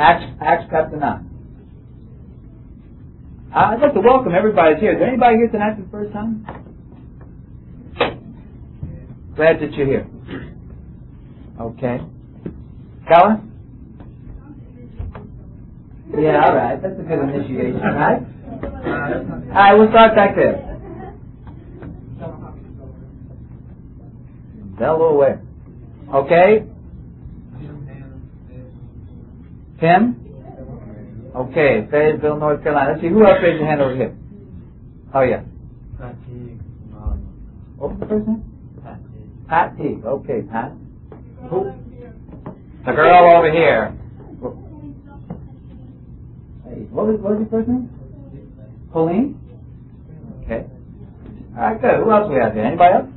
Acts chapter 9. I'd like to welcome everybody here. Is there anybody here tonight for the first time? Glad that you're here. Okay. Colin? Yeah, all right. That's a good initiation, right? All right, we'll start back there. Delaware. Okay. Tim? Okay, Fayetteville, North Carolina. Let's see, who else raised your hand over here? Oh, yeah. What was the first name? Pat Teague. Okay, Pat. Who? The girl over here. Hey, what was your first name? Pauline? Okay. All right, good. Who else we have here? Anybody else?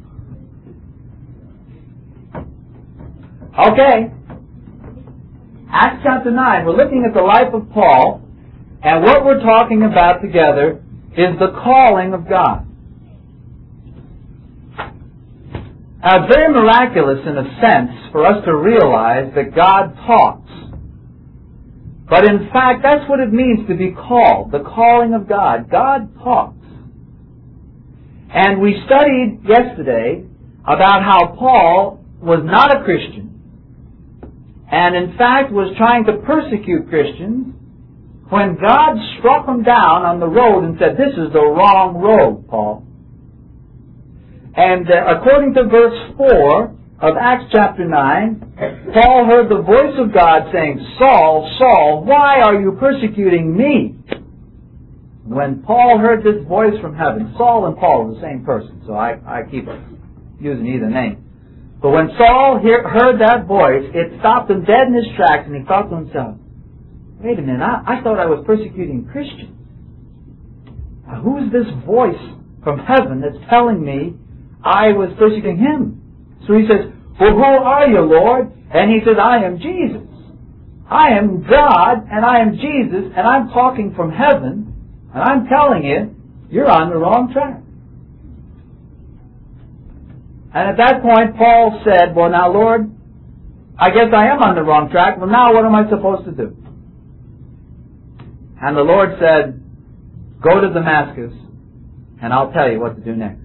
Okay. Acts chapter 9. We're looking at the life of Paul, and what we're talking about together is the calling of God. Now, it's very miraculous in a sense for us to realize that God talks. But in fact, that's what it means to be called, the calling of God. God talks. And we studied yesterday about how Paul was not a Christian, and in fact was trying to persecute Christians when God struck him down on the road and said, "This is the wrong road, Paul." And according to verse 4 of Acts chapter 9, Paul heard the voice of God saying, "Saul, Saul, why are you persecuting me?" When Paul heard this voice from heaven, Saul and Paul are the same person, so I keep using either name. But when Saul heard that voice, it stopped him dead in his tracks, and he thought to himself, "Wait a minute, I thought I was persecuting Christians. Now, who is this voice from heaven that's telling me I was persecuting him?" So he says, "Well, who are you, Lord?" And he says, "I am Jesus. I am God, and I am Jesus, and I'm talking from heaven, and I'm telling you, you're on the wrong track." And at that point, Paul said, "Well, now, Lord, I guess I am on the wrong track. Well, now what am I supposed to do?" And the Lord said, "Go to Damascus, and I'll tell you what to do next."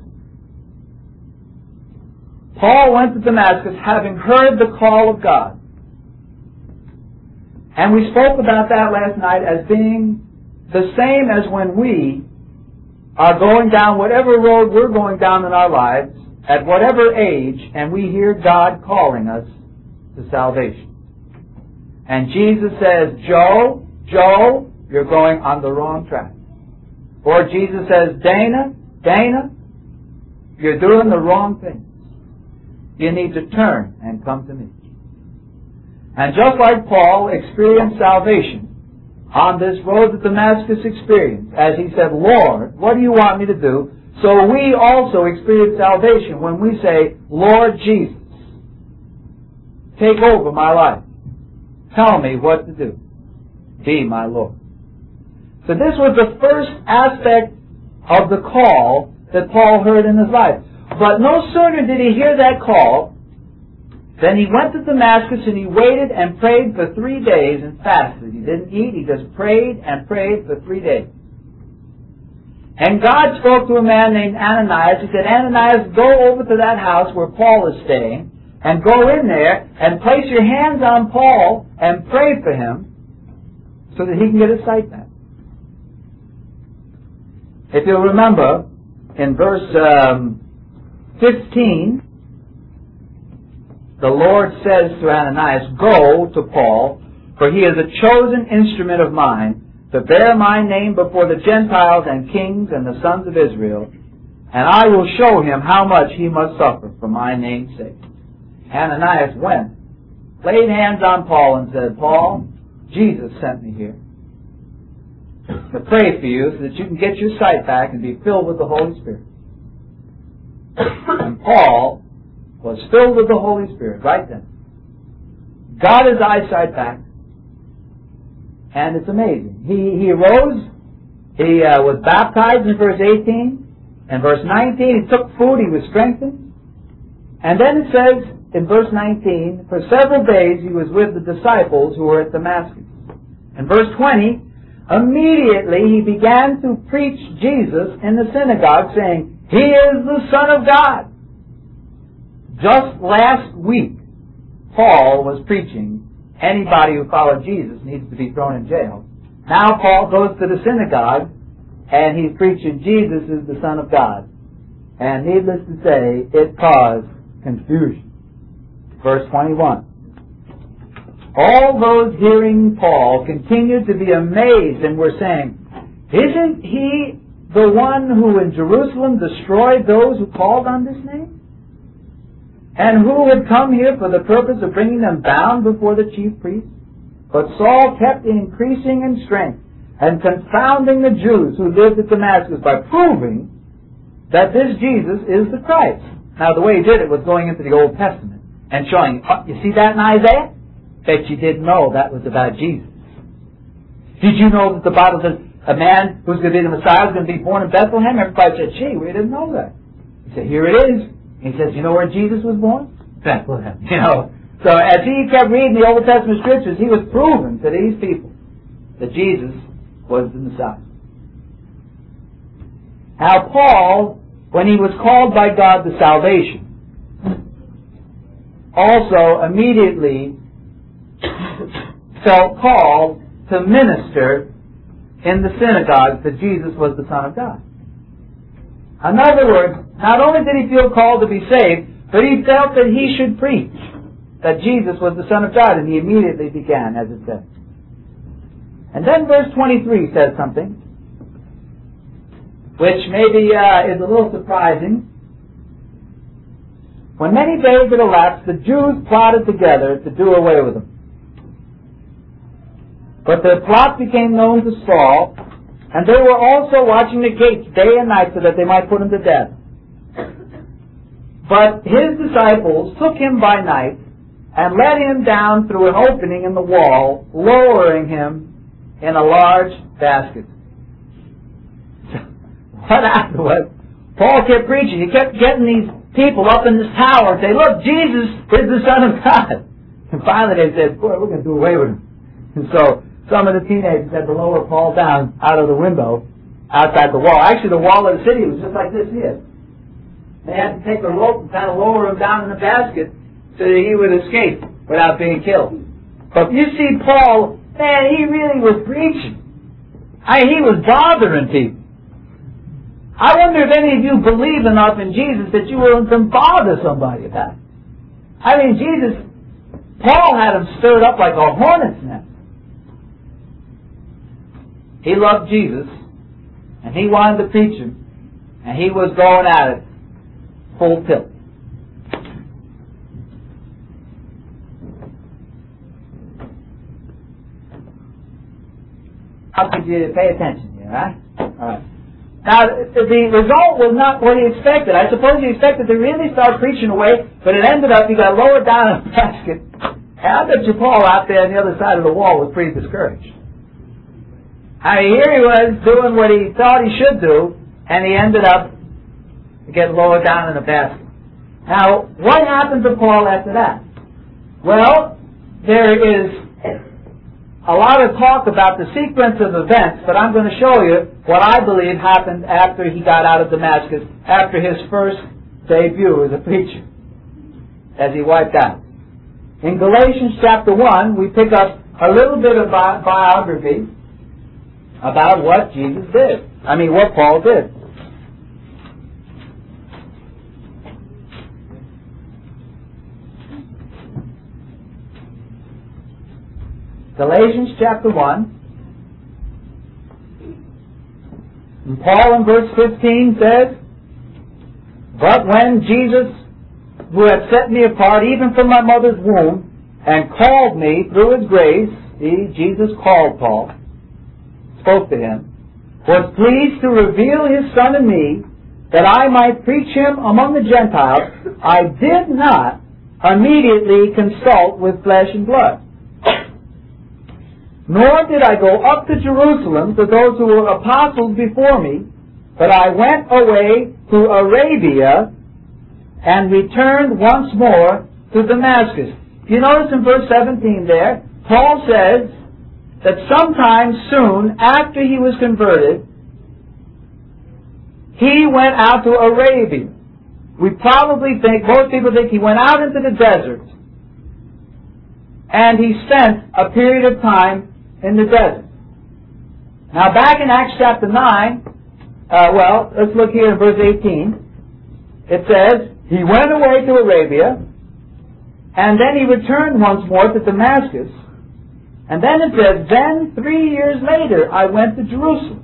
Paul went to Damascus having heard the call of God. And we spoke about that last night as being the same as when we are going down whatever road we're going down in our lives, at whatever age, and we hear God calling us to salvation. And Jesus says, Joe, you're going on the wrong track. Or Jesus says, Dana, you're doing the wrong thing. You need to turn and come to me. And just like Paul experienced salvation on this road to Damascus experience, as he said, "Lord, what do you want me to do?" So we also experience salvation when we say, "Lord Jesus, take over my life. Tell me what to do. Be my Lord." So this was the first aspect of the call that Paul heard in his life. But no sooner did he hear that call than he went to Damascus and he waited and prayed for 3 days and fasted. He didn't eat, he just prayed and prayed for 3 days. And God spoke to a man named Ananias. He said, "Ananias, go over to that house where Paul is staying and go in there and place your hands on Paul and pray for him so that he can get his sight back." If you'll remember, in verse 15, the Lord says to Ananias, "Go to Paul, for he is a chosen instrument of mine, to bear my name before the Gentiles and kings and the sons of Israel, and I will show him how much he must suffer for my name's sake." Ananias went, laid hands on Paul and said, "Paul, Jesus sent me here to pray for you so that you can get your sight back and be filled with the Holy Spirit." And Paul was filled with the Holy Spirit right then. Got his eyesight back. And it's amazing. He arose. He was baptized in verse 18. And verse 19, he took food. He was strengthened. And then it says in verse 19, for several days he was with the disciples who were at Damascus. In verse 20, immediately he began to preach Jesus in the synagogue, saying, "He is the Son of God." Just last week, Paul was preaching, anybody who followed Jesus needs to be thrown in jail. Now Paul goes to the synagogue, and he's preaching Jesus is the Son of God. And needless to say, it caused confusion. Verse 21. All those hearing Paul continued to be amazed and were saying, "Isn't he the one who in Jerusalem destroyed those who called on this name? And who had come here for the purpose of bringing them bound before the chief priests?" But Saul kept increasing in strength and confounding the Jews who lived at Damascus by proving that this Jesus is the Christ. Now the way he did it was going into the Old Testament and showing, "Oh, you see that in Isaiah? Bet you didn't know that was about Jesus. Did you know that the Bible says a man who's going to be the Messiah is going to be born in Bethlehem?" Everybody said, "Gee, we didn't know that." He said, "Here it is." He says, "You know where Jesus was born? Bethlehem." You know. So as he kept reading the Old Testament scriptures, he was proving to these people that Jesus was the Messiah. Now Paul, when he was called by God to salvation, also immediately felt called to minister in the synagogue that Jesus was the Son of God. In other words, not only did he feel called to be saved, but he felt that he should preach that Jesus was the Son of God, and he immediately began, as it says. And then verse 23 says something which maybe is a little surprising. When many days had elapsed, the Jews plotted together to do away with him. But their plot became known to Saul, and they were also watching the gates day and night so that they might put him to death. But his disciples took him by night and let him down through an opening in the wall, lowering him in a large basket. What happened was, Paul kept preaching. He kept getting these people up in this tower and say, "Look, Jesus is the Son of God." And finally they said, "Boy, we're going to do away with him." And so some of the teenagers had to lower Paul down out of the window outside the wall. Actually, the wall of the city was just like this here. They had to take a rope and kind of lower him down in the basket so that he would escape without being killed. But you see Paul, man, he really was preaching. He was bothering people. I wonder if any of you believe enough in Jesus that you will bother somebody about it. I mean, Paul had him stirred up like a hornet's nest. He loved Jesus, and he wanted to preach him, and he was going at it full tilt. How could you pay attention here, right? All right. Now, the result was not what he expected. I suppose he expected to really start preaching away, but it ended up he got lowered down in a basket. And I bet you Paul out there on the other side of the wall was pretty discouraged. Here he was doing what he thought he should do, and he ended up getting lowered down in a basket. Now, what happened to Paul after that? Well, there is a lot of talk about the sequence of events, but I'm going to show you what I believe happened after he got out of Damascus, after his first debut as a preacher, as he wiped out. In Galatians chapter 1, we pick up a little bit of biography about what Jesus did. What Paul did. Galatians chapter 1. And Paul in verse 15 says, "But when Jesus, who had set me apart even from my mother's womb, and called me through his grace," Jesus called Paul, spoke to him, "was pleased to reveal his Son in me, that I might preach him among the Gentiles, I did not immediately consult with flesh and blood. Nor did I go up to Jerusalem to those who were apostles before me, but I went away to Arabia and returned once more to Damascus." You notice in verse 17 there, Paul says that sometime soon after he was converted, he went out to Arabia. We probably think, most people think he went out into the desert and he spent a period of time in the desert. Now back in Acts chapter 9, let's look here in verse 18. It says, he went away to Arabia, and then he returned once more to Damascus. And then it says, then 3 years later I went to Jerusalem.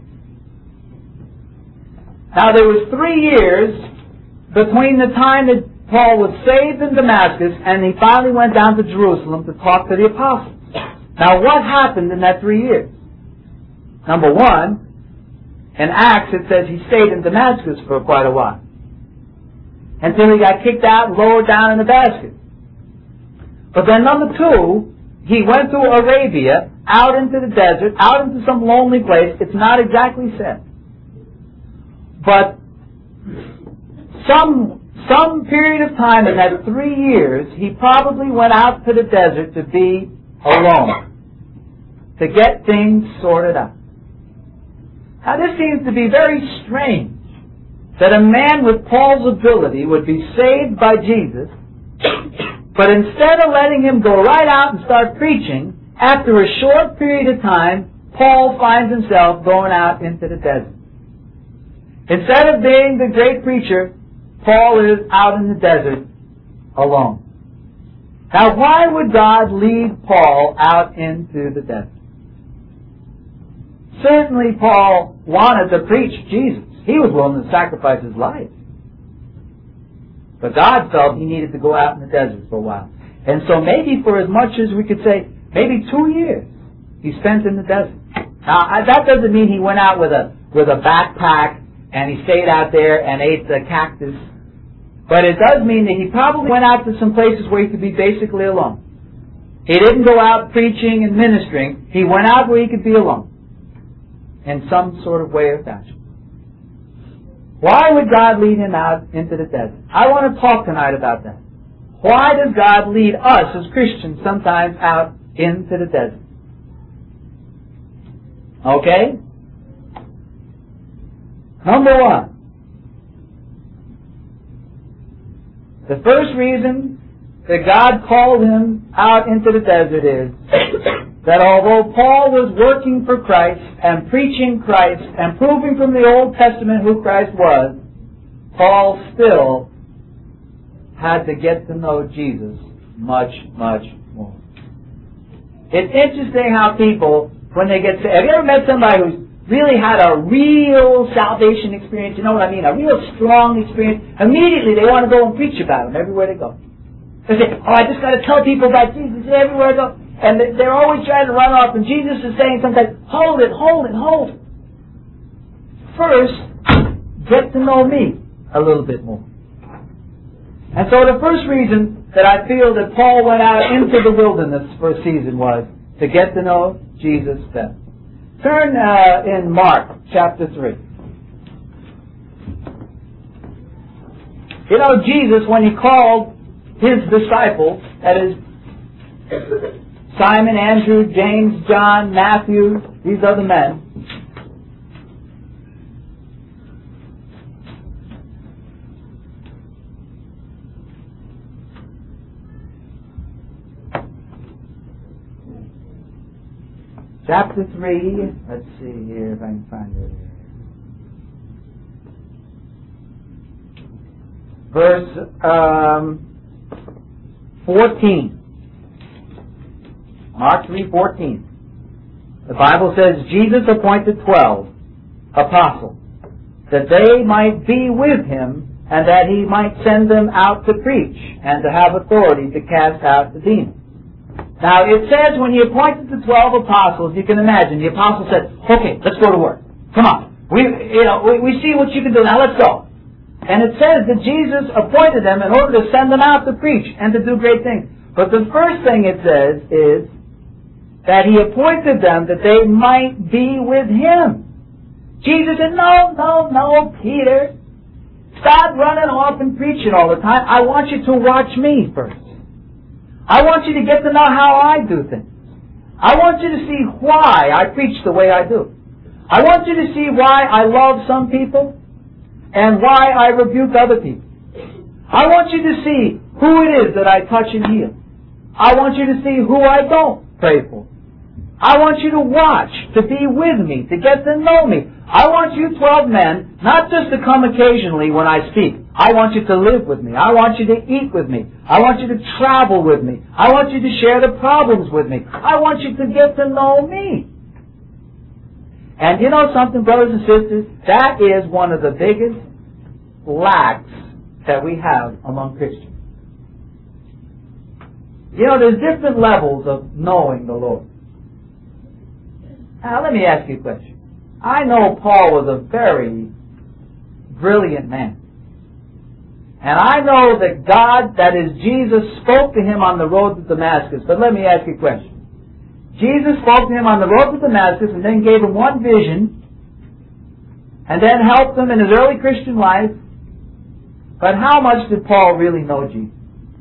Now there was 3 years between the time that Paul was saved in Damascus and he finally went down to Jerusalem to talk to the apostles. Now what happened in that 3 years? Number one, in Acts it says he stayed in Damascus for quite a while, until he got kicked out and lowered down in the basket. But then number two, he went to Arabia, out into the desert, out into some lonely place. It's not exactly said. But some period of time in that 3 years, he probably went out to the desert to be alone, to get things sorted out. Now this seems to be very strange, that a man with Paul's ability would be saved by Jesus, but instead of letting him go right out and start preaching, after a short period of time, Paul finds himself going out into the desert. Instead of being the great preacher, Paul is out in the desert alone. Now why would God lead Paul out into the desert? Certainly Paul wanted to preach Jesus. He was willing to sacrifice his life. But God felt he needed to go out in the desert for a while. And so maybe for as much as we could say, maybe 2 years, he spent in the desert. Now, that doesn't mean he went out with a backpack and he stayed out there and ate the cactus. But it does mean that he probably went out to some places where he could be basically alone. He didn't go out preaching and ministering. He went out where he could be alone, in some sort of way or fashion. Why would God lead him out into the desert? I want to talk tonight about that. Why does God lead us as Christians sometimes out into the desert? Okay? Number one, the first reason that God called him out into the desert is that although Paul was working for Christ and preaching Christ and proving from the Old Testament who Christ was, Paul still had to get to know Jesus much, much more. It's interesting how people, when they get saved, have you ever met somebody who's really had a real salvation experience? You know what I mean? A real strong experience. Immediately they want to go and preach about him everywhere they go. They say, I just got to tell people about Jesus everywhere I go. And they're always trying to run off, and Jesus is saying sometimes, hold it. First, get to know me a little bit more. And so the first reason that I feel that Paul went out into the wilderness for a season was to get to know Jesus better. Turn in Mark chapter 3. You know, Jesus, when he called his disciples, that is, Simon, Andrew, James, John, Matthew, these are the men. Chapter 3, let's see here if I can find it here. Verse 14. Mark 3:14. The Bible says, Jesus appointed 12 apostles, that they might be with him, and that he might send them out to preach, and to have authority to cast out the demons. Now it says when he appointed the 12 apostles, you can imagine, the apostles said, okay, let's go to work. Come on. We see what you can do. Now let's go. And it says that Jesus appointed them in order to send them out to preach and to do great things. But the first thing it says is that he appointed them that they might be with him. Jesus said, no, Peter. Stop running off and preaching all the time. I want you to watch me first. I want you to get to know how I do things. I want you to see why I preach the way I do. I want you to see why I love some people and why I rebuke other people. I want you to see who it is that I touch and heal. I want you to see who I don't pray for. I want you to watch, to be with me, to get to know me. I want you 12 men, not just to come occasionally when I speak. I want you to live with me. I want you to eat with me. I want you to travel with me. I want you to share the problems with me. I want you to get to know me. And you know something, brothers and sisters? That is one of the biggest lacks that we have among Christians. You know, there's different levels of knowing the Lord. Now, let me ask you a question. I know Paul was a very brilliant man. And I know that God, that is Jesus, spoke to him on the road to Damascus. But let me ask you a question. Jesus spoke to him on the road to Damascus and then gave him one vision and then helped him in his early Christian life. But how much did Paul really know Jesus?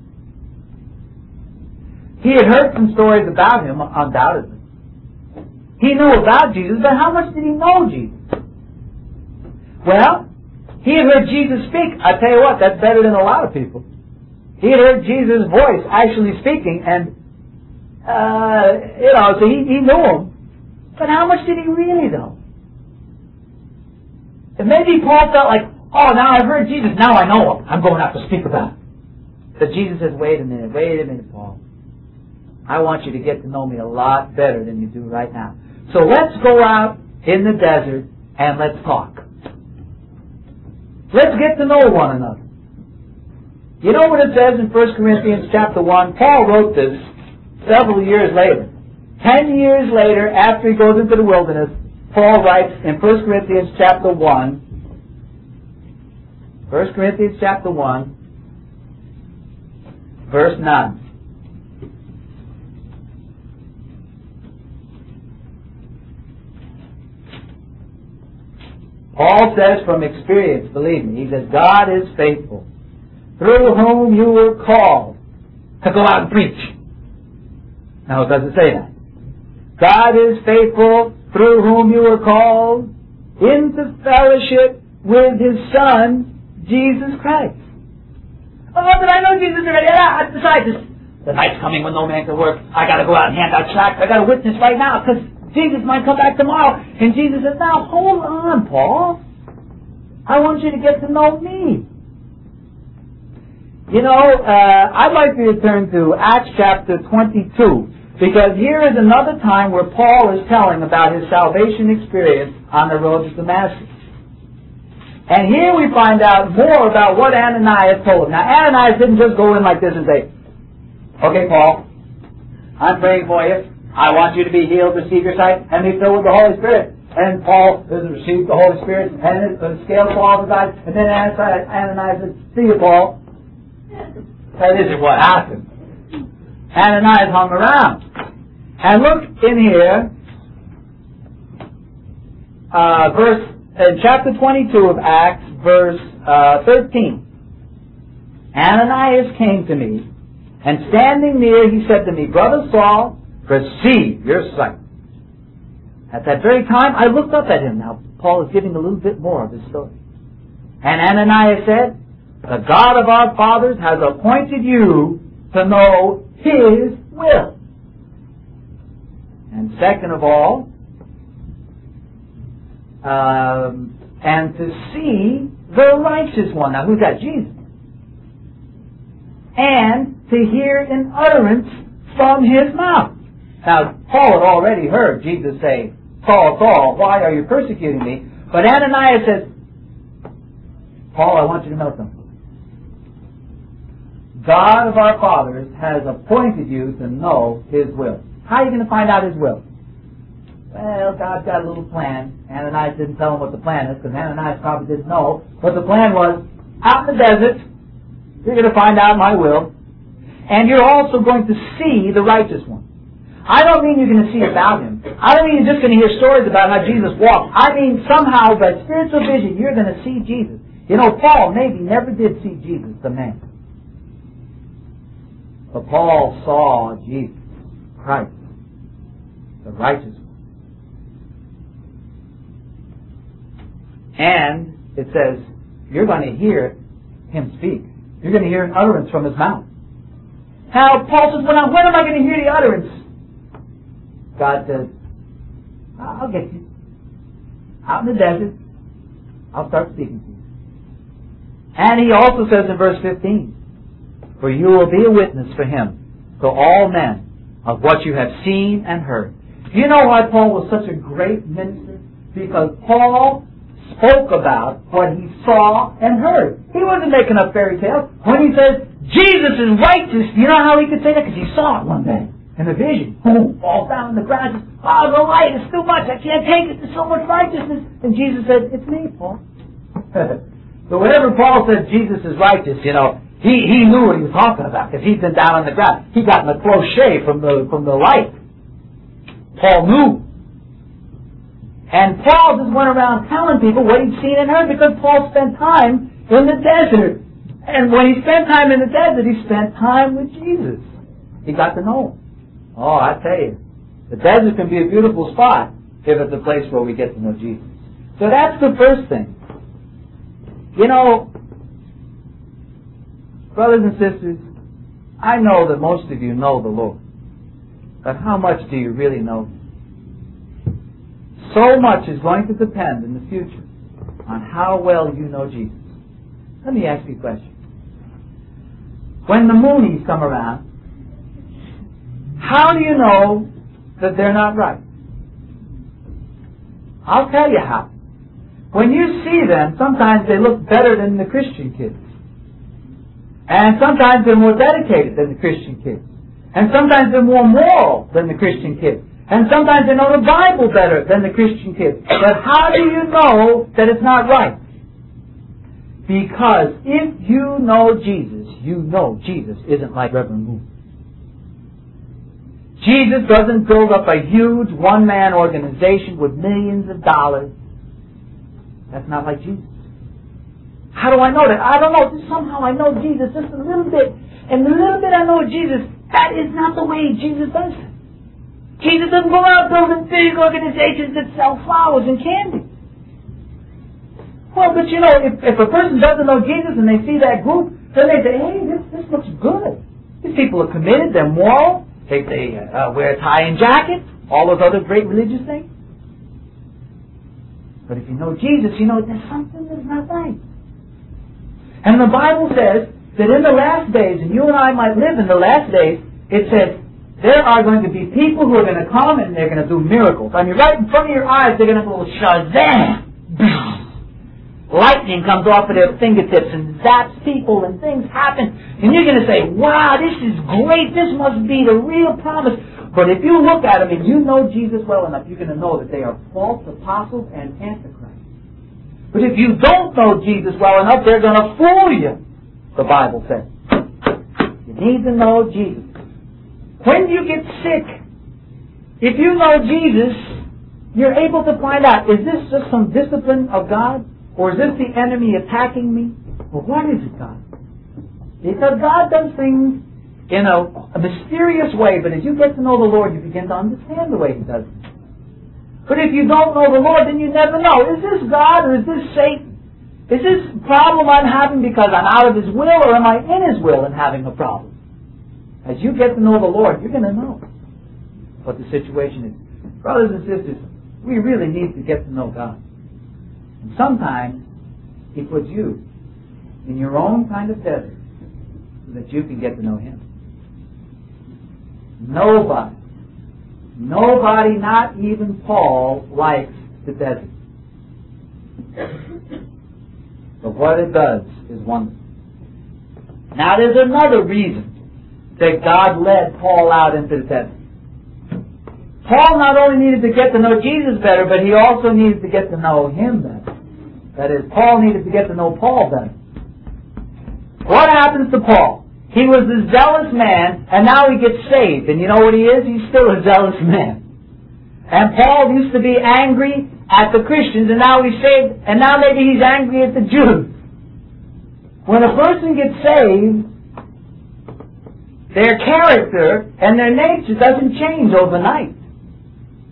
He had heard some stories about him, undoubtedly. He knew about Jesus, but how much did he know Jesus? Well, he had heard Jesus speak. I tell you what, that's better than a lot of people. He had heard Jesus' voice actually speaking, and so he knew him. But how much did he really know? And maybe Paul felt like, oh, now I've heard Jesus, now I know him. I'm going to have to speak about him. But Jesus says, wait a minute, Paul. I want you to get to know me a lot better than you do right now. So let's go out in the desert and let's talk. Let's get to know one another. You know what it says in 1 Corinthians chapter 1? Paul wrote this several years later. 10 years later, after he goes into the wilderness, Paul writes in 1 Corinthians chapter 1, 1 Corinthians chapter 1, verse 9. Paul says from experience, believe me, he says, God is faithful, through whom you were called to go out and preach. Now it doesn't say that. God is faithful, through whom you were called into fellowship with His Son, Jesus Christ. Oh, but I know Jesus already. Besides, the night's coming when no man can work. I got to go out and hand out tracts. I got to witness right now because Jesus might come back tomorrow. And Jesus said, now hold on, Paul. I want you to get to know me. You know, I'd like you to turn to Acts chapter 22, because here is another time where Paul is telling about his salvation experience on the road to Damascus. And here we find out more about what Ananias told him. Now, Ananias didn't just go in like this and say, okay, Paul, I'm praying for you. I want you to be healed, receive your sight, and be filled with the Holy Spirit. And Paul received the Holy Spirit, and the scale falls his eyes, and then Ananias said, see you, Paul. That isn't what happened. Ananias hung around. And look in here, in chapter 22 of Acts, verse 13. Ananias came to me, and standing near, he said to me, Brother Saul, receive your sight. At that very time, I looked up at him. Now, Paul is giving a little bit more of his story. And Ananias said, the God of our fathers has appointed you to know His will. And second of all, and to see the righteous one. Now, who's that? Jesus. And to hear an utterance from His mouth. Now, Paul had already heard Jesus say, Saul, Saul, why are you persecuting me? But Ananias says, Paul, I want you to know something. God of our fathers has appointed you to know His will. How are you going to find out His will? Well, God's got a little plan. Ananias didn't tell him what the plan is, because Ananias probably didn't know. But the plan was, out in the desert, you're going to find out my will, and you're also going to see the righteous one. I don't mean you're going to see about Him. I don't mean you're just going to hear stories about how Jesus walked. I mean somehow by spiritual vision, you're going to see Jesus. You know, Paul maybe never did see Jesus, the man. But Paul saw Jesus Christ. the righteous one. And it says, you're going to hear Him speak. You're going to hear an utterance from His mouth. Now, Paul says, when am I going to hear the utterance? God says, I'll get you. Out in the desert, I'll start speaking to you. And He also says in verse 15, for you will be a witness for Him to all men of what you have seen and heard. Do you know why Paul was such a great minister? Because Paul spoke about what he saw and heard. He wasn't making up fairy tales. When he says, Jesus is righteous, you know how he could say that? Because he saw it one day in a vision. Boom, falls down on the ground. Oh, the light is too much. I can't take it. There's so much righteousness. And Jesus said, it's me, Paul. So whenever Paul said Jesus is righteous, you know, he knew what he was talking about because he'd been down on the ground. He got in a close shave from the light. Paul knew. And Paul just went around telling people what he'd seen and heard because Paul spent time in the desert. And when he spent time in the desert, he spent time with Jesus. He got to know Him. Oh, I tell you, the desert can be a beautiful spot if it's a place where we get to know Jesus. So that's the first thing. You know, brothers and sisters, I know that most of you know the Lord. But how much do you really know Him? So much is going to depend in the future on how well you know Jesus. Let me ask you a question. When the Moonies come around, how do you know that they're not right? I'll tell you how. When you see them, sometimes they look better than the Christian kids. And sometimes they're more dedicated than the Christian kids. And sometimes they're more moral than the Christian kids. And sometimes they know the Bible better than the Christian kids. But how do you know that it's not right? Because if you know Jesus, you know Jesus isn't like Reverend Moon. Jesus doesn't build up a huge one-man organization with millions of dollars. That's not like Jesus. How do I know that? I don't know. Just somehow I know Jesus just a little bit. And the little bit I know of Jesus, that is not the way Jesus does it. Jesus doesn't go out building big organizations that sell flowers and candy. Well, but you know, if a person doesn't know Jesus and they see that group, then they say, hey, this looks good. These people are committed, they're moral, they wear a tie and jacket, all those other great religious things. But if you know Jesus, you know there's something that's not right. And the Bible says that in the last days, and you and I might live in the last days, it says, there are going to be people who are going to come and they're going to do miracles. I mean, right in front of your eyes, they're going to go, Shazam! Lightning comes off of their fingertips and zaps people and things happen. And you're going to say, wow, this is great. This must be the real promise. But if you look at them and you know Jesus well enough, you're going to know that they are false apostles and antichrists. But if you don't know Jesus well enough, they're going to fool you, the Bible says. You need to know Jesus. When you get sick, if you know Jesus, you're able to find out, is this just some discipline of God? Or is this the enemy attacking me? Well, what is it, God? Because God does things in a mysterious way, but as you get to know the Lord, you begin to understand the way He does it. But if you don't know the Lord, then you never know. Is this God or is this Satan? Is this problem I'm having because I'm out of His will, or am I in His will and having a problem? As you get to know the Lord, you're going to know what the situation is. Brothers and sisters, we really need to get to know God. And sometimes He puts you in your own kind of desert so that you can get to know Him. Nobody, not even Paul, likes the desert. But what it does is wonderful. Now there's another reason that God led Paul out into the desert. Paul not only needed to get to know Jesus better, but he also needed to get to know Him better. That is, Paul needed to get to know Paul better. What happens to Paul? He was a zealous man, and now he gets saved. And you know what he is? He's still a zealous man. And Paul used to be angry at the Christians, and now he's saved, and now maybe he's angry at the Jews. When a person gets saved, their character and their nature doesn't change overnight.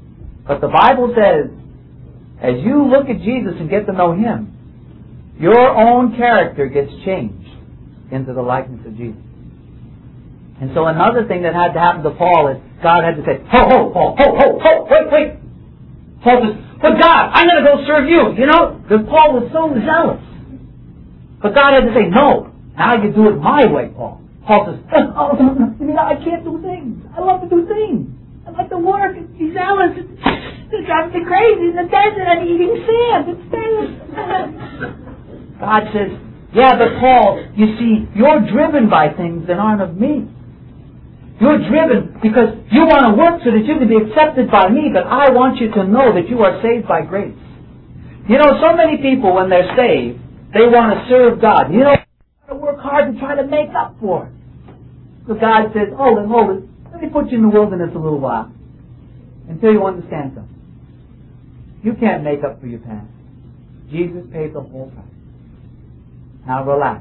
But the Bible says, as you look at Jesus and get to know Him, your own character gets changed into the likeness of Jesus. And so another thing that had to happen to Paul is God had to say, Paul, wait. Paul says, but God, I'm going to go serve you. You know, because Paul was so zealous. But God had to say, no, now you do it my way, Paul. Paul says, I can't do things. I love to do things. I like to work and be zealous. It drives me crazy in the desert. I'm eating sand. It's God says, yeah, but Paul, you see, you're driven by things that aren't of me. You're driven because you want to work so that you can be accepted by me, but I want you to know that you are saved by grace. You know, so many people, when they're saved, they want to serve God. You know, they want to work hard to try to make up for it. So God says, hold it. Let me put you in the wilderness a little while until you understand something. You can't make up for your past. Jesus paid the whole price. Now relax.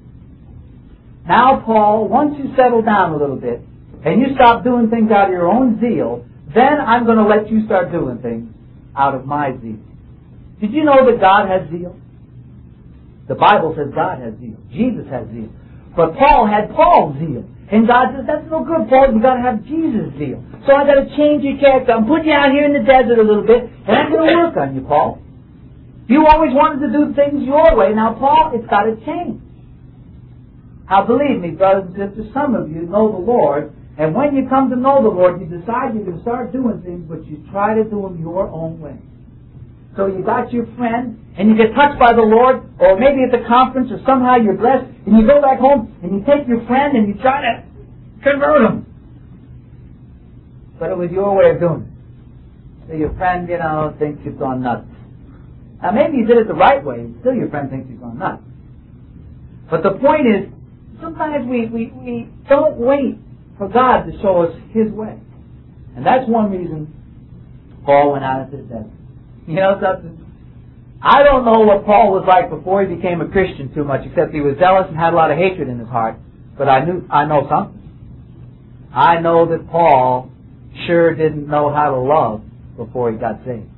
Now, Paul, once you settle down a little bit and you stop doing things out of your own zeal, then I'm going to let you start doing things out of my zeal. Did you know that God has zeal? The Bible says God has zeal. Jesus has zeal. But Paul had Paul's zeal. And God says, that's no good, Paul. You've got to have Jesus' zeal. So I've got to change your character. I'm putting you out here in the desert a little bit, and I'm going to work on you, Paul. You always wanted to do things your way. Now, Paul, it's got to change. Now, believe me, brothers and sisters, some of you know the Lord, and when you come to know the Lord, you decide you're going to start doing things, but you try to do them your own way. So you got your friend, and you get touched by the Lord, or maybe at the conference, or somehow you're blessed, and you go back home, and you take your friend, and you try to convert him. But it was your way of doing it. So your friend, thinks you've gone nuts. Now maybe you did it the right way, and still your friend thinks you've gone nuts. But the point is, sometimes we don't wait for God to show us His way. And that's one reason Paul went out into the desert. You know something? I don't know what Paul was like before he became a Christian too much, except he was zealous and had a lot of hatred in his heart. But I know something. I know that Paul sure didn't know how to love before he got saved.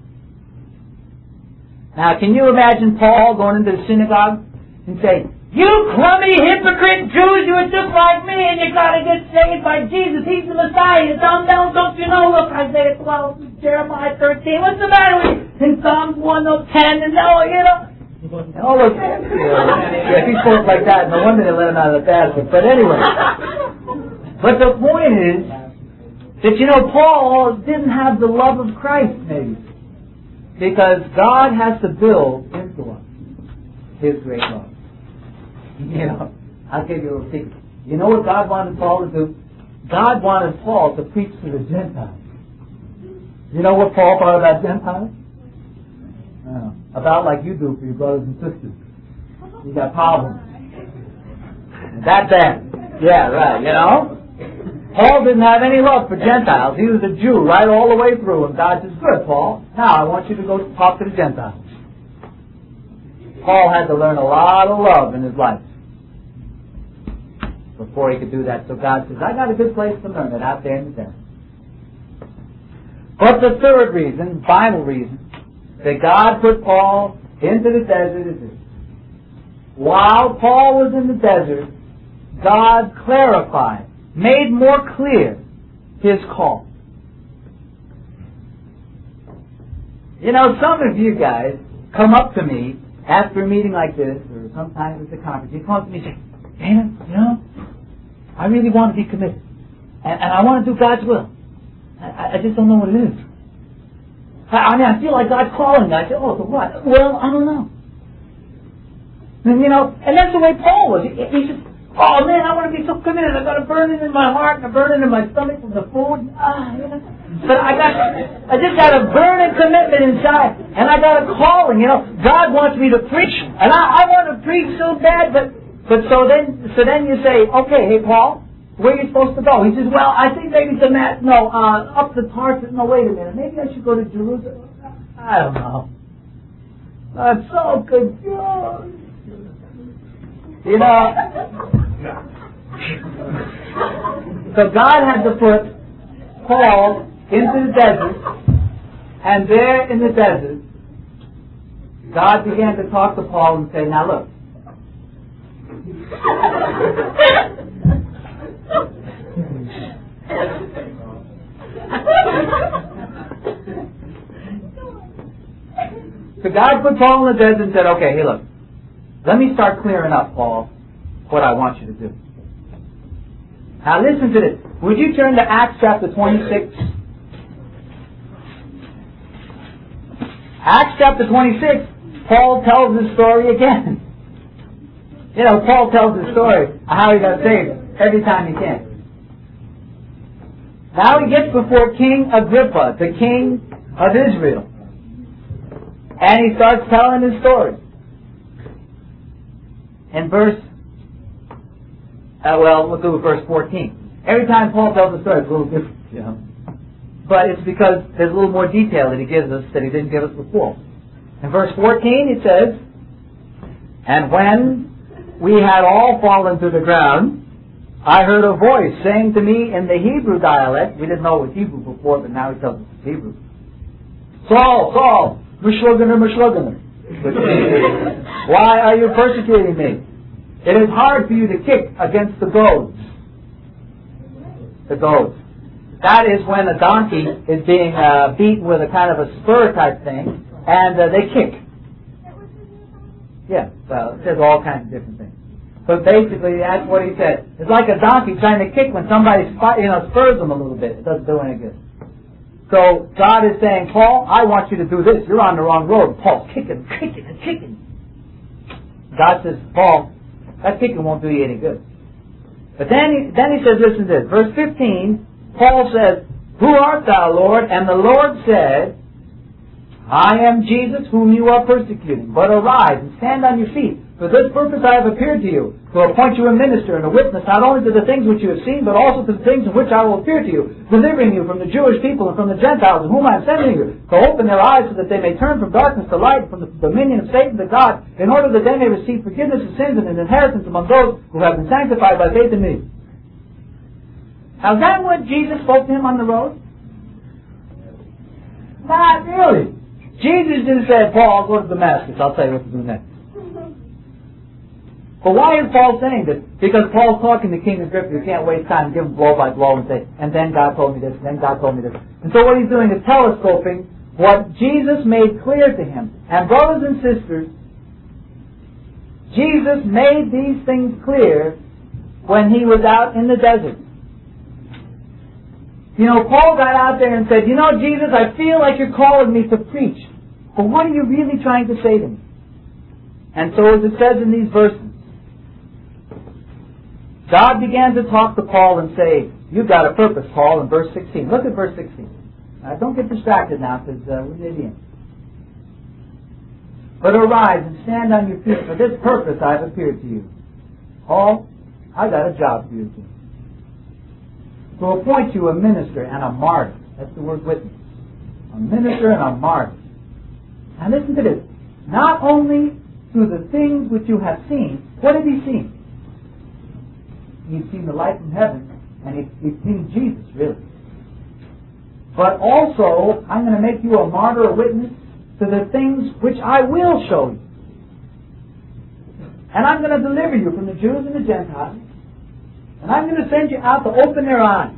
Now, can you imagine Paul going into the synagogue and saying, you crummy hypocrite Jews, you are just like me, and you got to get saved by Jesus. He's the Messiah. You dumb down, don't you know? Look, Isaiah 12, Jeremiah 13. What's the matter with you? In Psalms 1, 10, and look, if he spoke like that, no wonder they let him out of the basket. But anyway, but the point is that, Paul didn't have the love of Christ, maybe, because God has to build into us His great love. I'll give you a secret. You know what God wanted Paul to do? God wanted Paul to preach to the Gentiles. You know what Paul thought about Gentiles? About like you do for your brothers and sisters. You got problems. That bad. Yeah, right, Paul didn't have any love for Gentiles. He was a Jew right all the way through. And God says, good, Paul. Now I want you to go talk to the Gentiles. Paul had to learn a lot of love in his life before he could do that. So God says, I got a good place to learn it out there in the desert. But the third reason, final reason, that God put Paul into the desert is this. While Paul was in the desert, God clarified, made more clear His call. Some of you guys come up to me after a meeting like this, or sometimes at the conference, you come up to me and say, Dana, I really want to be committed. And I want to do God's will. I just don't know what it is. I feel like God's calling me. I say, oh, so what? Well, I don't know. And that's the way Paul was. He said, oh man, I want to be so committed. I've got a burning in my heart and a burning in my stomach from the food. But I just got a burning commitment inside, and I got a calling. God wants me to preach, and I want to preach so bad. But so then you say, okay, hey Paul, where are you supposed to go? He says, well, I think maybe up to Tarsus. No, wait a minute. Maybe I should go to Jerusalem. I don't know. I'm so confused. So God had to put Paul into the desert And there in the desert, God began to talk to Paul and say, now look. So God put Paul in the desert and said, okay, hey look, let me start clearing up, Paul, what I want you to do. Now listen to this. Would you turn to Acts chapter 26? Acts chapter 26, Paul tells his story again. You know, Paul tells his story of how he got saved every time he can. Now he gets before King Agrippa, the king of Israel. And he starts telling his story. In we'll do verse 14. Every time Paul tells a story, it's a little different, you know. But it's because there's a little more detail that he gives us that he didn't give us before. In verse 14 it says, and when we had all fallen to the ground, I heard a voice saying to me in the Hebrew dialect, we didn't know it was Hebrew before, but now he tells us it's Hebrew. Saul, Saul, Meshloganer, Meshloganer. Why are you persecuting me? It is hard for you to kick against the goads. The goads. That is when a donkey is being beaten with a kind of a spur type thing, and they kick. Yeah, well, it says all kinds of different things. But basically, that's what he said. It's like a donkey trying to kick when somebody spurs them a little bit. It doesn't do any good. So God is saying, Paul, I want you to do this. You're on the wrong road. Paul's kicking. God says, Paul, that kicking won't do you any good. But then he says, listen to this. Verse 15, Paul says, who art thou, Lord? And the Lord said, I am Jesus whom you are persecuting. But arise and stand on your feet. For this purpose I have appeared to you, to appoint you a minister and a witness, not only to the things which you have seen, but also to the things in which I will appear to you, delivering you from the Jewish people and from the Gentiles, whom I am sending you, to open their eyes so that they may turn from darkness to light, from the dominion of Satan to God, in order that they may receive forgiveness of sins and an inheritance among those who have been sanctified by faith in me. Now, is that what Jesus spoke to him on the road? Not really. Jesus didn't say, Paul, I'll go to Damascus. I'll tell you what to do next. But why is Paul saying this? Because Paul's talking to King Agrippa. You can't waste time and give him blow by blow and say, and then God told me this, and then God told me this. And so what he's doing is telescoping what Jesus made clear to him. And brothers and sisters, Jesus made these things clear when he was out in the desert. You know, Paul got out there and said, you know, Jesus, I feel like you're calling me to preach. But what are you really trying to say to me? And so as it says in these verses, God began to talk to Paul and say, you've got a purpose, Paul, in verse 16. Look at verse 16. Now, don't get distracted now, because we're near the end. But arise and stand on your feet. For this purpose I have appeared to you. Paul, I got a job for you to do. To appoint you a minister and a martyr. That's the word witness. A minister and a martyr. Now listen to this. Not only to the things which you have seen. What have you seen? He's seen the light from heaven, and he's seen Jesus, really. But also, I'm going to make you a martyr, a witness, to the things which I will show you. And I'm going to deliver you from the Jews and the Gentiles, and I'm going to send you out to open their eyes.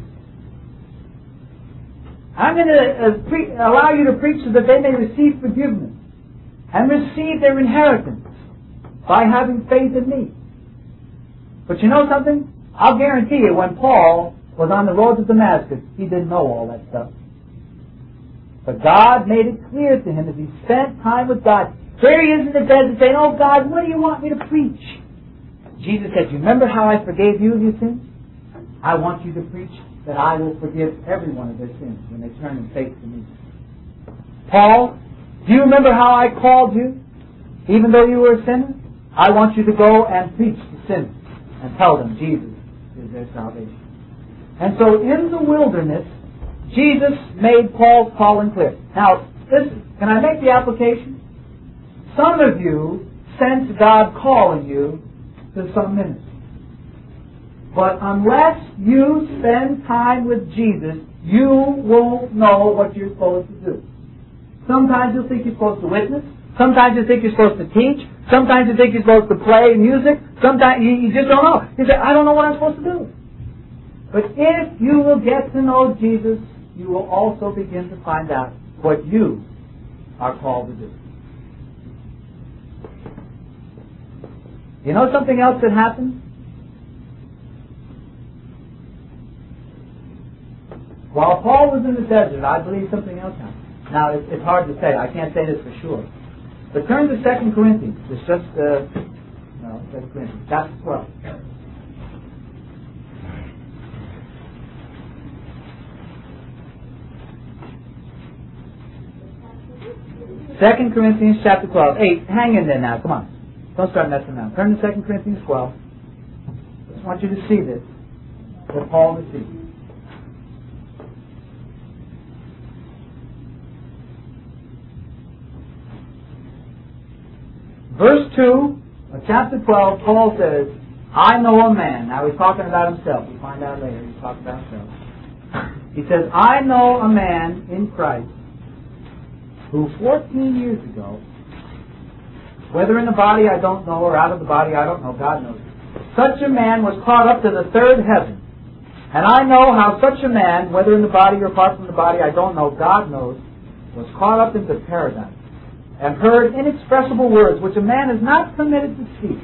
I'm going to allow you to preach so that they may receive forgiveness and receive their inheritance by having faith in me. But you know something? I'll guarantee you, when Paul was on the road to Damascus, he didn't know all that stuff. But God made it clear to him as he spent time with God. There he is in the desert saying, oh God, what do you want me to preach? Jesus said, you remember how I forgave you of your sins? I want you to preach that I will forgive every one of their sins when they turn in faith to me. Paul, do you remember how I called you, even though you were a sinner? I want you to go and preach to sinners and tell them Jesus is their salvation. And so in the wilderness, Jesus made Paul's calling clear. Now, listen, can I make the application? Some of you sense God calling you to some ministry. But unless you spend time with Jesus, you won't know what you're supposed to do. Sometimes you think you're supposed to witness. Sometimes you think you're supposed to teach. Sometimes you think you're supposed to play music. Sometimes you just don't know. You say, I don't know what I'm supposed to do. But if you will get to know Jesus, you will also begin to find out what you are called to do. You know something else that happens? While Paul was in the desert, I believe something else happened. Now, it's hard to say. I can't say this for sure. But turn to 2 Corinthians. It's just, 2 Corinthians, chapter 12. Second Corinthians chapter 12. Hey, hang in there now. Come on. Don't start messing around. Turn to 2 Corinthians 12. I just want you to see this. What Paul received. Verse 2 of chapter 12, Paul says, I know a man. Now he's talking about himself. We'll find out later. He's talking about himself. He says, I know a man in Christ who 14 years ago, whether in the body I don't know or out of the body I don't know, God knows, such a man was caught up to the third heaven. And I know how such a man, whether in the body or apart from the body I don't know, God knows, was caught up into paradise and heard inexpressible words which a man is not permitted to speak.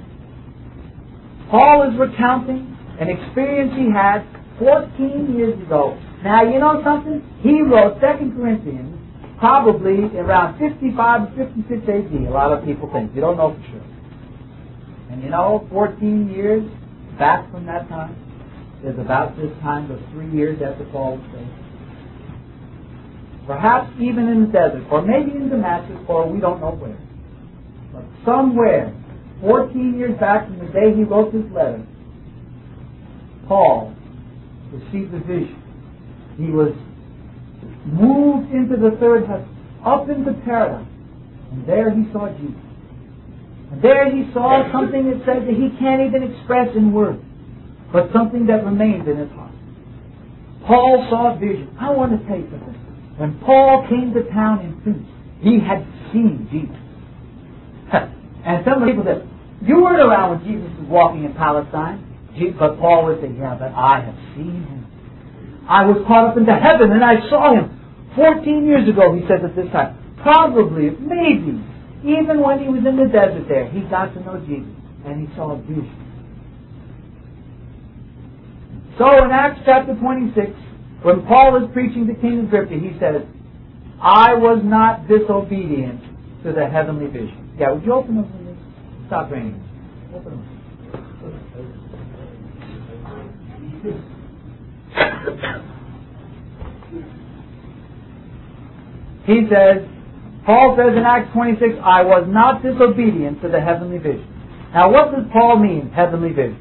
Paul is recounting an experience he had 14 years ago. Now, you know something? He wrote 2 Corinthians probably around 55 to 56 AD, a lot of people think. You don't know for sure. And you know, 14 years back from that time is about this time of 3 years after Paul was saved. Perhaps even in the desert, or maybe in Damascus, or we don't know where. But somewhere, 14 years back from the day he wrote this letter, Paul received a vision. He was moved into the third heaven, up into paradise, and there he saw Jesus. And there he saw something that said that he can't even express in words, but something that remained in his heart. Paul saw a vision. I want to tell you something. When Paul came to town and preached, he had seen Jesus. And some people said, you weren't around when Jesus was walking in Palestine. But Paul would say, yeah, but I have seen him. I was caught up into heaven and I saw him 14 years ago, he says at this time. Probably, maybe, even when he was in the desert there, he got to know Jesus and he saw a vision. So in Acts chapter 26, when Paul is preaching to King Agrippa, he says, I was not disobedient to the heavenly vision. Yeah, would you open them for me? Stop raining. Open them. He says, Paul says in Acts 26, I was not disobedient to the heavenly vision. Now what does Paul mean, heavenly vision?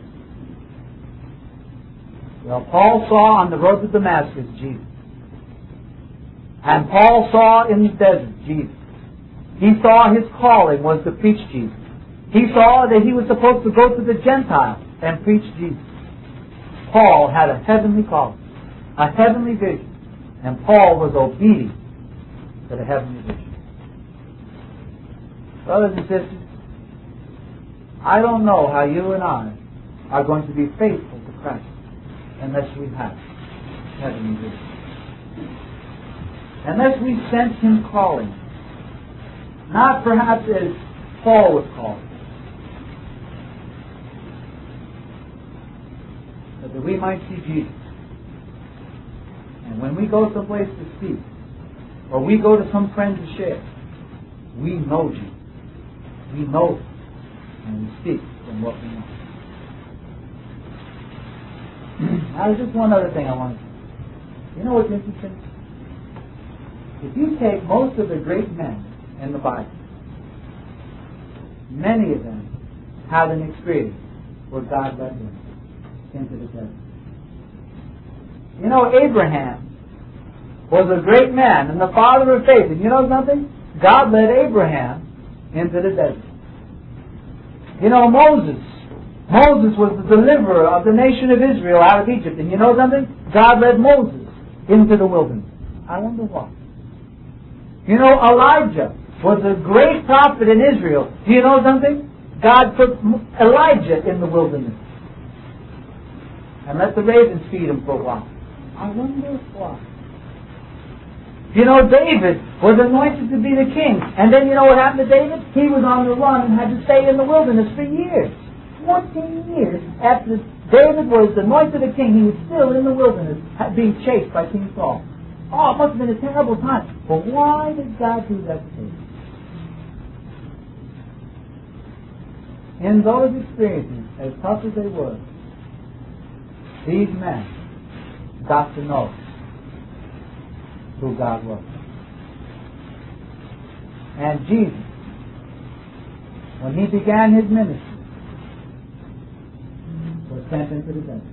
Well, Paul saw on the road to Damascus, Jesus. And Paul saw in the desert, Jesus. He saw his calling was to preach Jesus. He saw that he was supposed to go to the Gentiles and preach Jesus. Paul had a heavenly calling, a heavenly vision, and Paul was obedient to the heavenly vision. Brothers and sisters, I don't know how you and I are going to be faithful to Christ unless we have heavenly vision. Unless we sense him calling. Not perhaps as Paul was called, but that we might see Jesus. And when we go someplace to speak, or we go to some friend to share, we know Jesus. We know him, and we speak from what we know. Now, there's just one other thing I want to say. You know what's interesting? If you take most of the great men in the Bible, many of them had an experience where God led them into the desert. You know, Abraham was a great man and the father of faith. And you know something? God led Abraham into the desert. You know, Moses was the deliverer of the nation of Israel out of Egypt. And you know something? God led Moses into the wilderness. I wonder why. You know, Elijah was a great prophet in Israel. Do you know something? God put Elijah in the wilderness and let the ravens feed him for a while. I wonder why. You know, David was anointed to be the king. And then you know what happened to David? He was on the run and had to stay in the wilderness for years. 14 years after David was anointed a king, he was still in the wilderness being chased by King Saul. Oh, it must have been a terrible time. But why did God do that to David? In those experiences, as tough as they were, these men got to know who God was. And Jesus, when He began His ministry, was sent into the desert.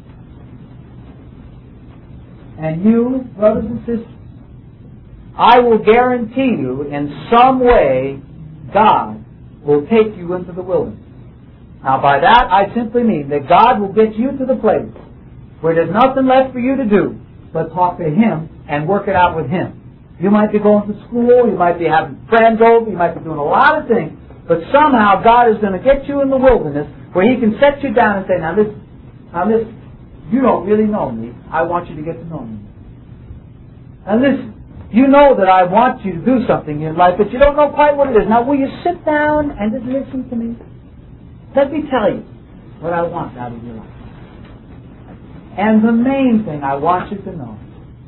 And you, brothers and sisters, I will guarantee you, in some way, God will take you into the wilderness. Now, by that, I simply mean that God will get you to the place where there's nothing left for you to do but talk to Him and work it out with Him. You might be going to school, you might be having friends over, you might be doing a lot of things, but somehow God is going to get you in the wilderness where He can set you down and say, now listen, you don't really know me. I want you to get to know me. Now listen, you know that I want you to do something in your life, but you don't know quite what it is. Now will you sit down and just listen to me? Let me tell you what I want out of your life. And the main thing I want you to know,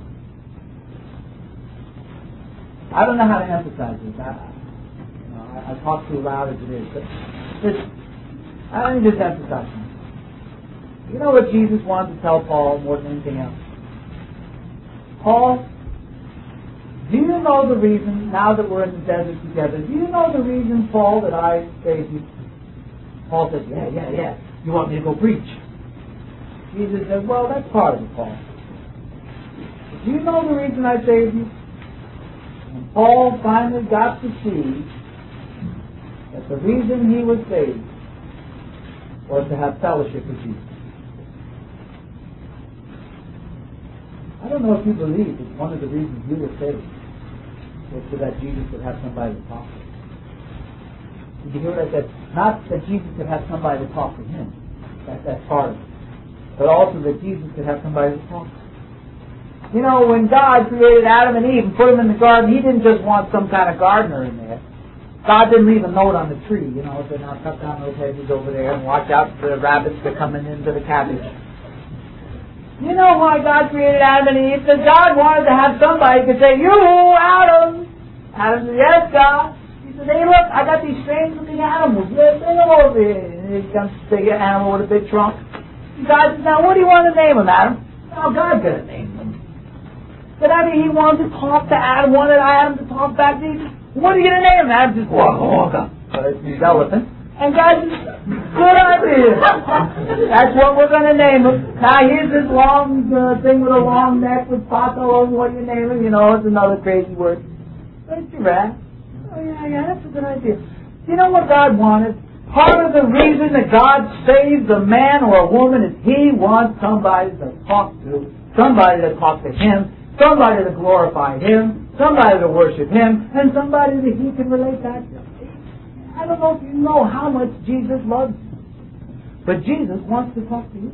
I don't know how to emphasize this. I talk too loud as it is, but listen, let me just emphasize something. You know what Jesus wanted to tell Paul more than anything else? Paul, do you know the reason, now that we're in the desert together, do you know the reason, Paul, that I saved you? Paul says, yeah. You want me to go preach? Jesus says, well, that's part of it, Paul. But do you know the reason I saved you? And Paul finally got to see that the reason he was saved was to have fellowship with Jesus. I don't know if you believe that one of the reasons you were saved was so that Jesus could have somebody to talk to. Did you hear what I said? Not that Jesus could have somebody to talk to him. That's part of it. But also that Jesus could have somebody to talk to. You know, when God created Adam and Eve and put them in the garden, He didn't just want some kind of gardener in there. God didn't leave a note on the tree, you know, said, now cut down those hedges over there and watch out for the rabbits that are coming into the cabbage. You know why God created Adam and Eve? Because God wanted to have somebody who could say, you, Adam. Adam said, yes, God. He said, hey, look, I got these strange looking animals. Bring them over here. And here comes a big animal with a big trunk. God said, now what do you want to name them, Adam? Now God's going to name them. But I mean, He wanted to talk to Adam, wanted Adam to talk back to him. What are you going to name him? Adam just walk up. He's elephant. And God said, good idea. That's what we're going to name him. Now here's this long thing with a long neck with spots all over. What do you name him? You know, it's another crazy word. But it's giraffe. Oh yeah, that's a good idea. You know what God wanted? Part of the reason that God saves a man or a woman is He wants somebody to talk to, somebody to talk to Him, somebody to glorify Him, somebody to worship Him, and somebody that He can relate back to. I don't know if you know how much Jesus loves you, but Jesus wants to talk to you.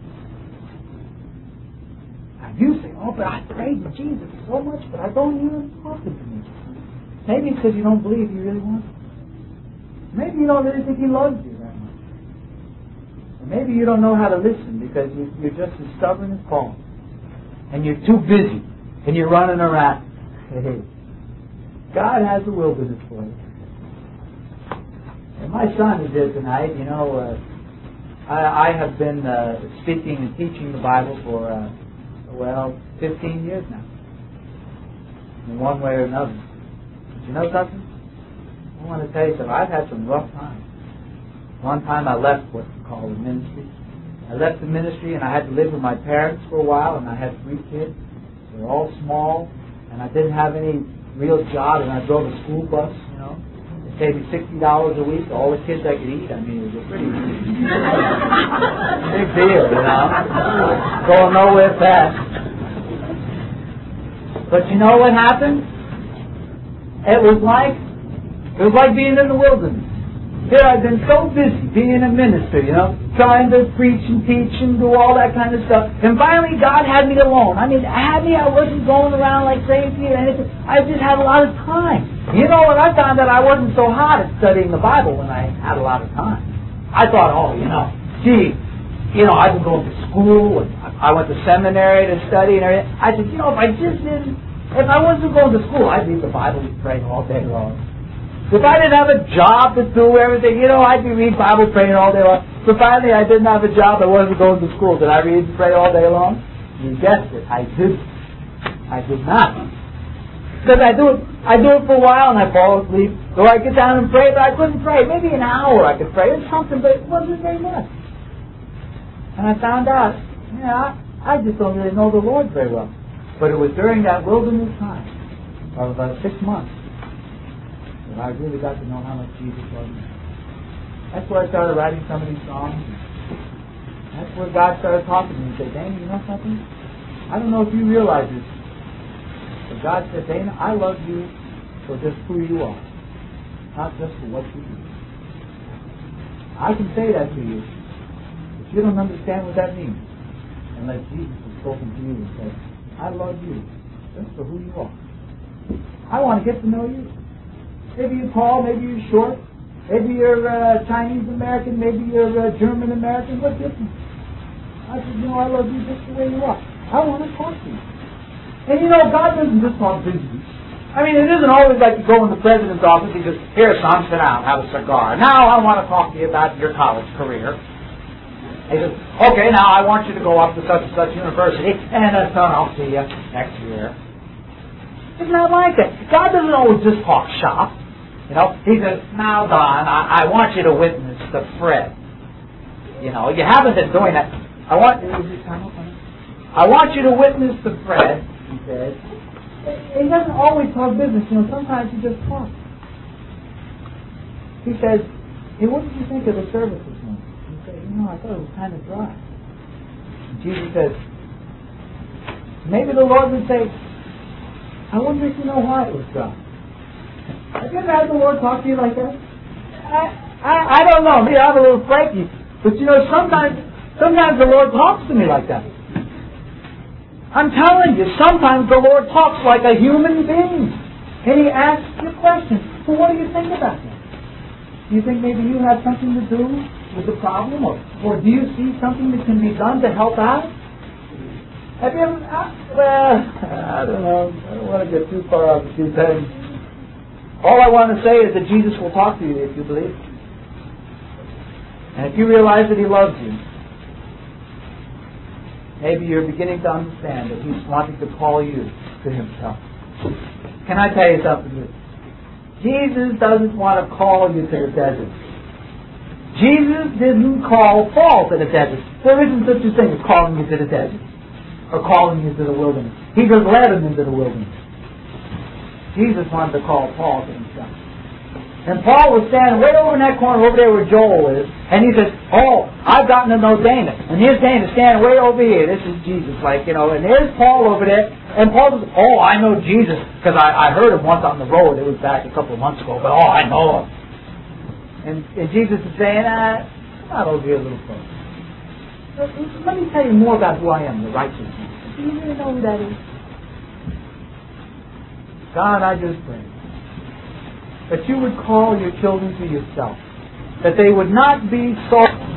Now you say, oh, but I pray to Jesus so much, but I don't hear Him talking to me. Maybe it's because you don't believe He really wants you. Maybe you don't really think He loves you that much. Or maybe you don't know how to listen because you're just as stubborn as Paul. And you're too busy. And you're running around. Hey, God has a wilderness for you. And my son is here tonight. You know, I have been speaking and teaching the Bible for, 15 years now. In one way or another. But you know something? I want to tell you something. I've had some rough times. One time I left what's called the ministry. I left the ministry and I had to live with my parents for a while, and I had 3 kids. They were all small, and I didn't have any real job, and I drove a school bus, you know. It paid me $60 a week, all the kids I could eat. I mean, it was a pretty big deal, you know. Going nowhere fast. But you know what happened? It was like being in the wilderness. Here I've been so busy being a minister, trying to preach and teach and do all that kind of stuff. And finally God had me alone. I wasn't going around like crazy or anything. I just had a lot of time. And I found that I wasn't so hot at studying the Bible when I had a lot of time. I thought, I've been going to school and I went to seminary to study and everything. I said, if I wasn't going to school, I'd read the Bible and pray all day long. If I didn't have a job to do everything, I'd be reading Bible, praying all day long. So finally, I didn't have a job. I wasn't going to school. Did I read and pray all day long? You guessed it. I did. I did not. Because I do it for a while and I fall asleep. So I get down and pray, but I couldn't pray. Maybe an hour I could pray or something, but it wasn't very much. And I found out, I just don't really know the Lord very well. But it was during that wilderness time, of about 6 months, that I really got to know how much Jesus loved me. That's where I started writing some of these songs. That's where God started talking to me and said, Dana, you know something? I don't know if you realize this, but God said, Dana, I love you for just who you are, not just for what you do. I can say that to you, but you don't understand what that means unless Jesus has spoken to you and said, I love you just for who you are. I want to get to know you. Maybe you're tall, maybe you're short, maybe you're Chinese American, maybe you're German American. What difference? I said, I love you just the way you are. I want to talk to you. And God doesn't just talk business. It isn't always like you go in the president's office and he says, here, son, sit down, have a cigar. Now I want to talk to you about your college career. He says, okay, now I want you to go up to such and such university, and son, I'll see you next year. It's not like that. God doesn't always just talk shop. He says, now, Don, I want you to witness to Fred. You haven't been doing that. I want you to witness to Fred, he says. He doesn't always talk business. Sometimes he just talks. He says, hey, what did you think of the service this morning? He said, I thought it was kind of dry. And Jesus says, maybe the Lord would say, I wonder if you know why it was dry. Have you ever had the Lord talk to you like that? I don't know. Maybe I'm a little flaky. But sometimes the Lord talks to me like that. I'm telling you, sometimes the Lord talks like a human being. And He asks you questions. So what do you think about that? Do you think maybe you have something to do with the problem? Or do you see something that can be done to help out? Have you ever... I don't know. I don't want to get too far off the deep end. All I want to say is that Jesus will talk to you if you believe. And if you realize that He loves you, maybe you're beginning to understand that He's wanting to call you to Himself. Can I tell you something? Jesus doesn't want to call you to the desert. Jesus didn't call Paul to the desert. There isn't such a thing as calling you to the desert or calling you to the wilderness. He just led him into the wilderness. Jesus wanted to call Paul to Himself. And Paul was standing way over in that corner over there where Joel is. And he says, I've gotten to know Dana. And here's Dana standing way over here. This is Jesus, and there's Paul over there. And Paul says, I know Jesus. Because I heard him once on the road. It was back a couple of months ago. But, I know him. And Jesus is saying, come out over here a little closer. Let me tell you more about who I am, the righteous one. Do you really know who that is? God, I just pray that you would call your children to yourself, that they would not be so